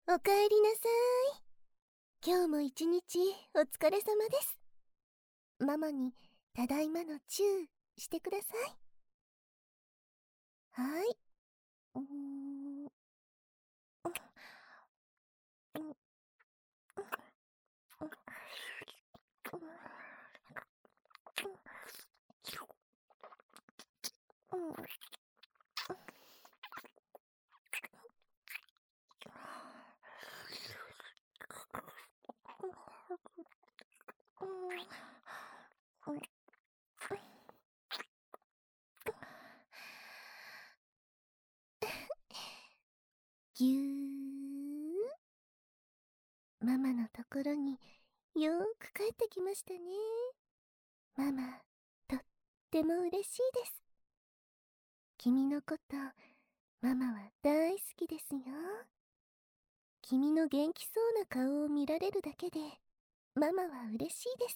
おかえりなさい。今日も一日お疲れ様です。ママにただいまのチューしてください。はい。うーん。ぎゅー。ママのところによーく帰ってきましたね。ママ、とっても嬉しいです。君のこと、ママは大好きですよ。君の元気そうな顔を見られるだけで、ママは嬉しいです。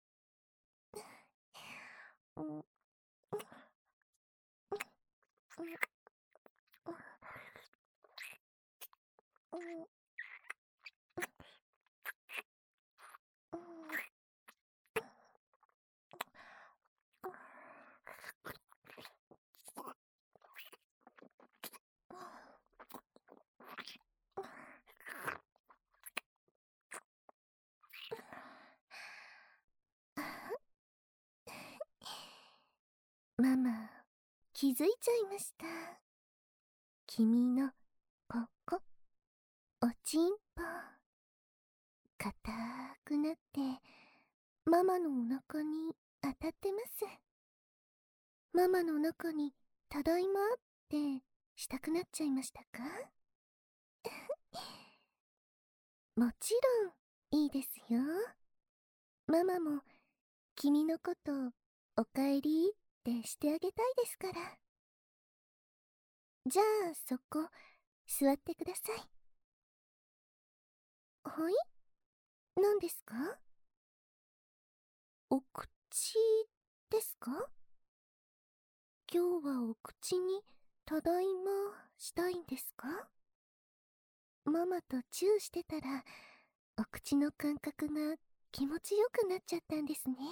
ママ、気づいちゃいました。君のここ、おちんぽ、硬くなってママのお腹に当たってます。ママの中にただいまってしたくなっちゃいましたか？もちろんいいですよ。ママも君のことおかえりってしてあげたいですから。じゃあそこ座ってください。はい？何ですか？お口ですか？今日はお口にただいましたいんですか？ママとチューしてたらお口の感覚が気持ちよくなっちゃったんですね。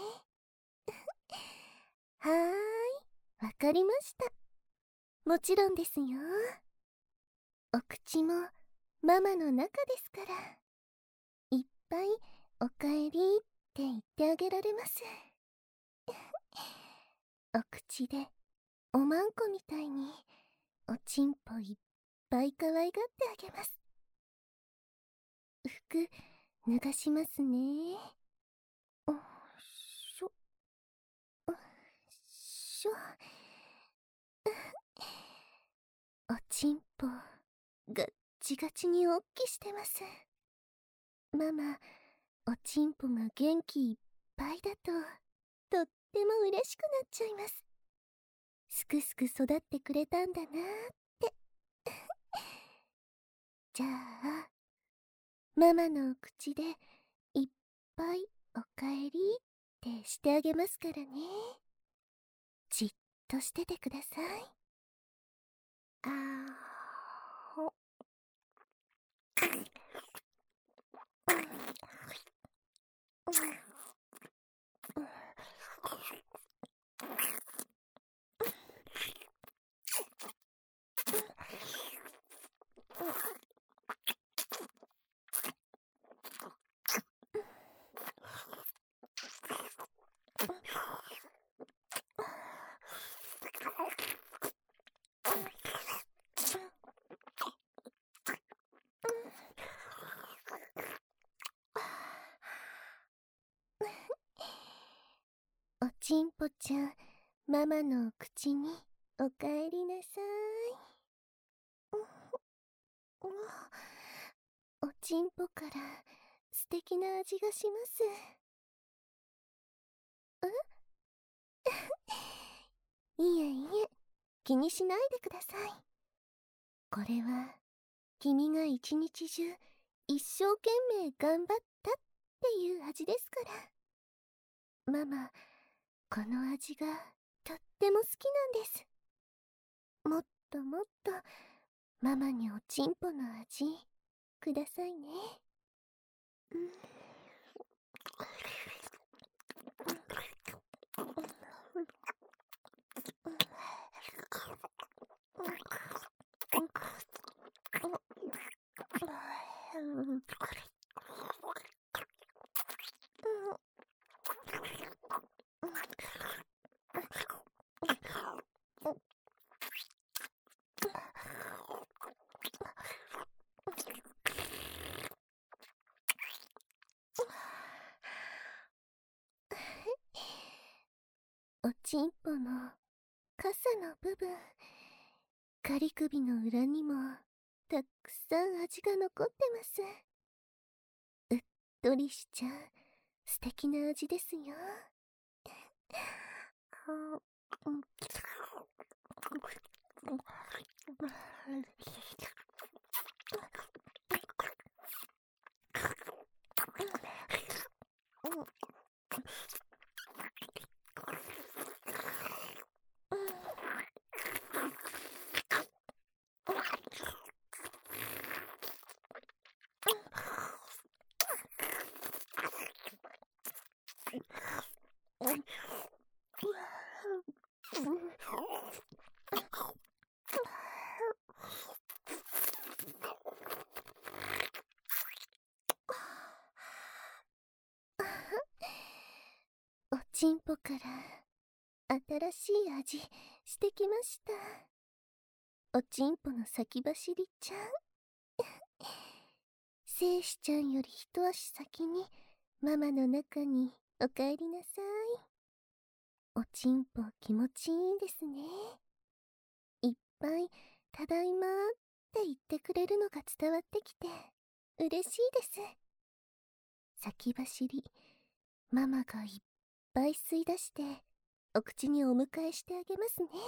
はーい、わかりました。もちろんですよ。お口もママの中ですから、いっぱいおかえりって言ってあげられます。お口でおまんこみたいにおちんぽいっぱい可愛がってあげます。服脱がしますね。おしょ、おしょ。おちんぽガッチガチにおっきしてます。ママ、おちんぽが元気いっぱいだととっても嬉しくなっちゃいます。すくすく育ってくれたんだなーって。じゃあママのお口でいっぱいおかえりってしてあげますからね。じっとしててください。あーほ。おちんぽちゃん、ママのお口におかえりなさい。おちんぽから素敵な味がします。いえいえ、気にしないでください。これは君が一日中一生懸命頑張ったっていう味ですから。ママ、この味がとっても好きなんです。もっともっとママにおちんぽの味くくださいね。おちんぽの傘の部分、仮首の裏にもたくさん味が残ってます。うっとりしちゃう素敵な味ですよ。おちんぽから新しい味してきました。おちんぽの先走りちゃん。精子ちゃんより一足先にママの中にお帰りなさい。おちんぽ気持ちいいんですね。いっぱいただいまって言ってくれるのが伝わってきて嬉しいです。先走り、ママがいっぱい吸い出してお口にお迎えしてあげますね。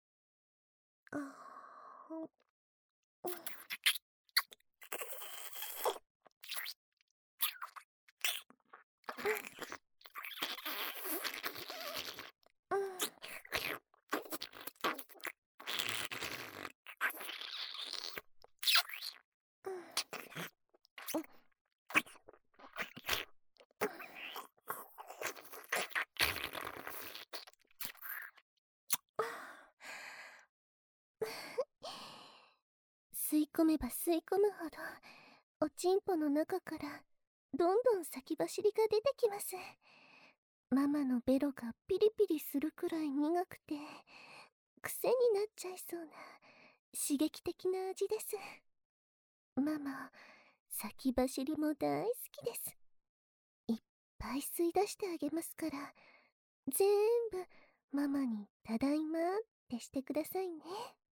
吸い込めば吸い込むほどおちんぽの中からどんどん先走りが出てきます。ママのベロがピリピリするくらい苦くて癖になっちゃいそうな刺激的な味です。ママ、先走りも大好きです。いっぱい吸い出してあげますから、全部ママにただいまってしてくださいね。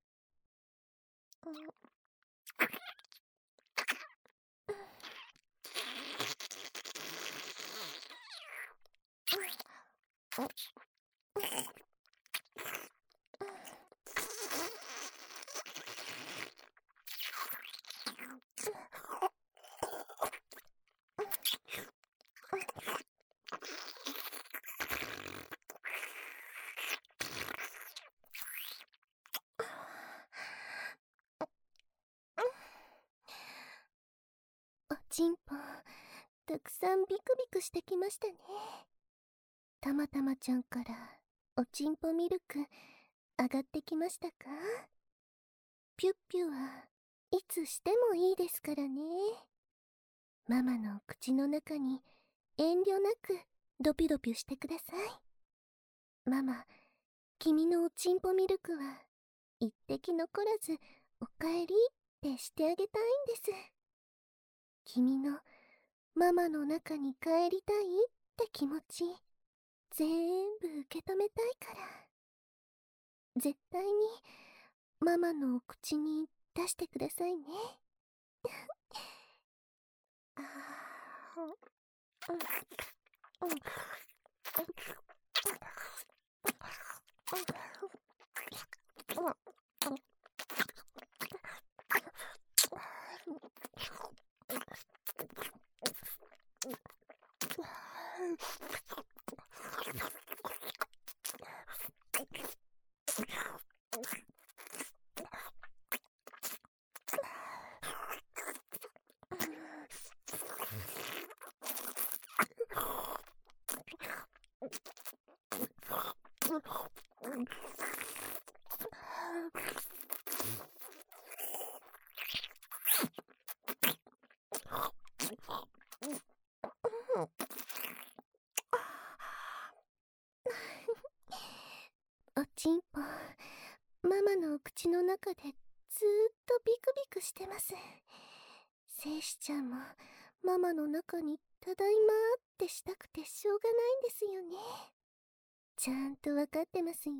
おちんぽたくさんビクビクしてきましたね。たまたまちゃんからおちんぽミルク上がってきましたか？ピュッピュはいつしてもいいですからね。ママの口の中に遠慮なくドピドピしてください。ママ、君のおちんぽミルクは一滴残らずおかえりってしてあげたいんです。君のママの中に帰りたいって気持ち全部受け止めたいから。絶対にママのお口に出してくださいね。 中でずーっとビクビクしてます。精子ちゃんもママの中にただいまーってしたくてしょうがないんですよね。ちゃんとわかってますよ。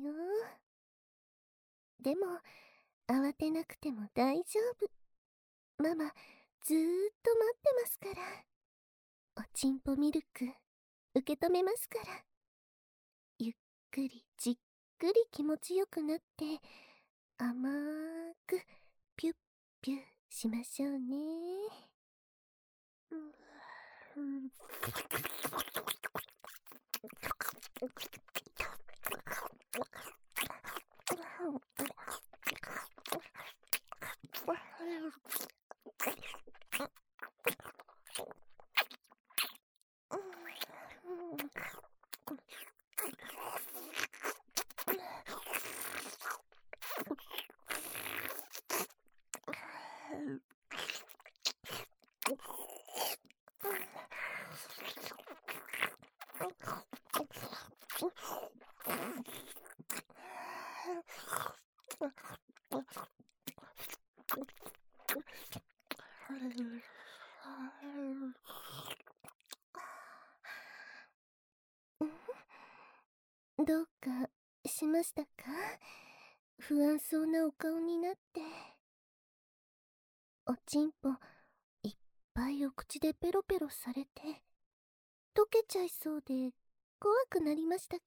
でも慌てなくても大丈夫。ママずーっと待ってますから。おちんぽミルク受け止めますから。ゆっくりじっくり気持ちよくなって甘ーくピュッピュしましょうね。どうかしましたか？不安そうなお顔になって。おちんぽいっぱいお口でペロペロされて溶けちゃいそうで怖くなりましたか？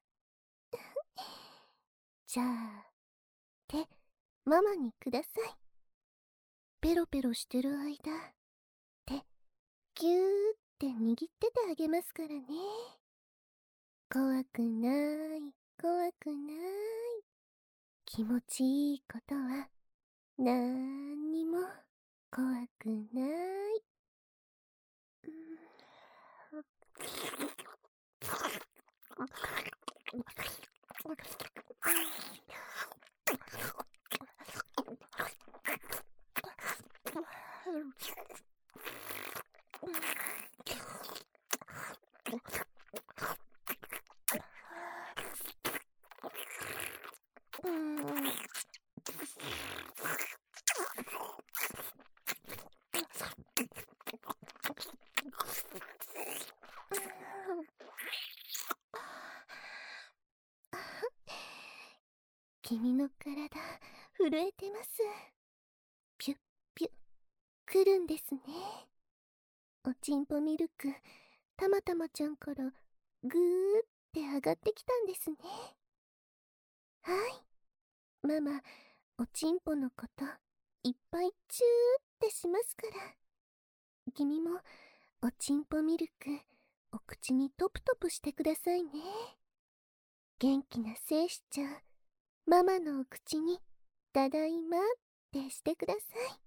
じゃあ手ママにください。ペロペロしてる間手ぎゅーって握っててあげますからね。怖くない怖くない。気持ちいいことはなんにも怖くない。君の体震えてます。ピュッピュッくるんですね。おちんぽミルクたまたまちゃんからぐーって上がってきたんですね。はい、ママおちんぽのこといっぱいチューってしますから。君もおちんぽミルクお口にトプトプしてくださいね。元気な精子ちゃんママのお口にただいまってしてください。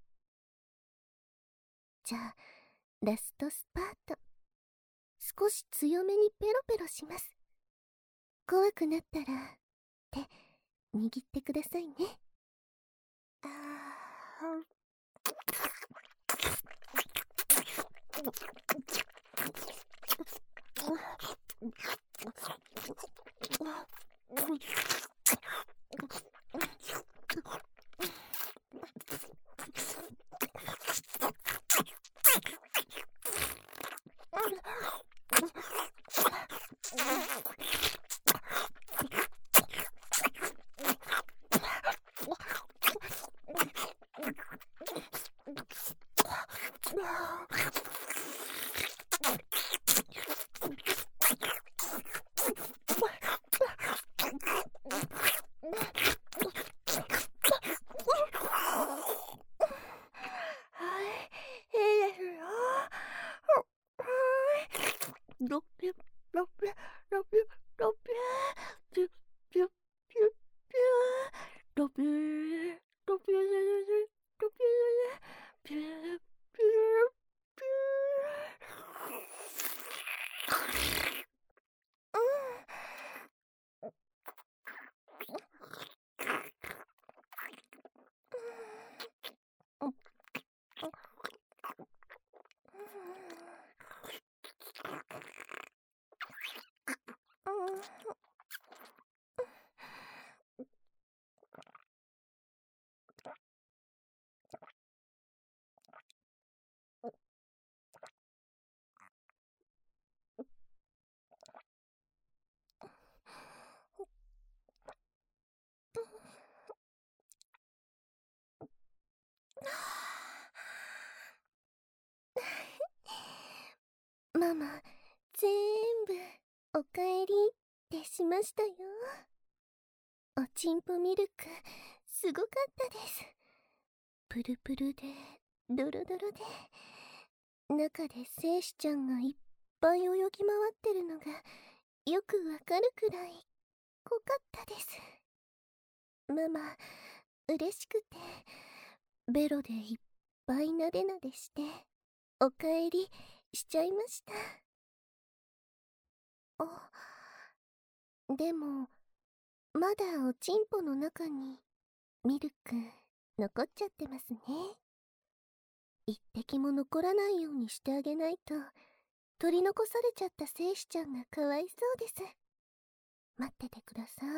じゃあラストスパート少し強めにペロペロします。怖くなったら手握ってくださいね。ロッピュロッピュロッピュロッピュピュピュピュピュロピュロピュロピュピュピュピしましたよ。おちんぽミルク、すごかったです。プルプルで、ドロドロで、中で精子ちゃんがいっぱい泳ぎ回ってるのがよくわかるくらい濃かったです。ママ、嬉しくて、ベロでいっぱいなでなでして、おかえりしちゃいました。でも、まだおちんぽの中にミルク残っちゃってますね。一滴も残らないようにしてあげないと、取り残されちゃった精子ちゃんがかわいそうです。待っててください。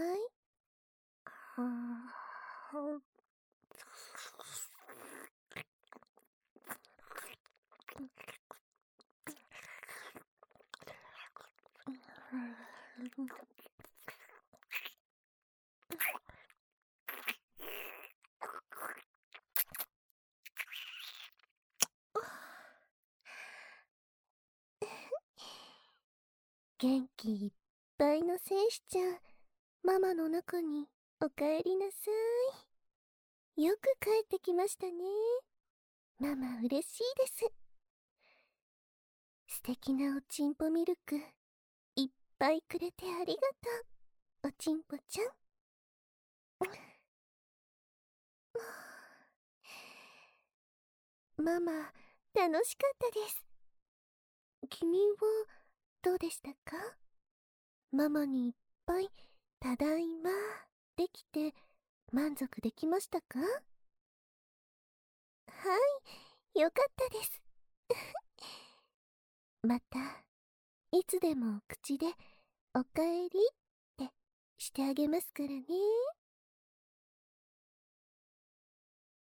元気いっぱいの精子ちゃん、ママの中におかえりなさい。よく帰ってきましたね。ママ嬉しいです。素敵なおちんぽミルクいっぱいくれてありがとう、おちんぽちゃん。ママ、楽しかったです。君はどうでしたか？ママにいっぱいただいまできて満足できましたか？はい、よかったです。また、いつでも口でおかえりってしてあげますからね。